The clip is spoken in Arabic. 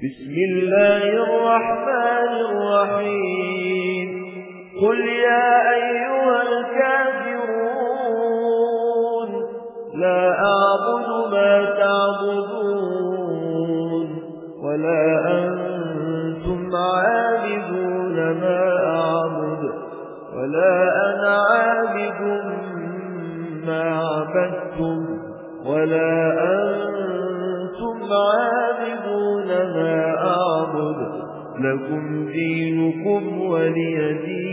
بسم الله الرحمن الرحيم قل يا أيها الكافرون لا أعبد ما تعبدون ولا أنتم عابدون ما أعبد ولا أنا عابد ما عبدتم ولا أنتم عابدون ما أعبد لكم دينكم ولي دين.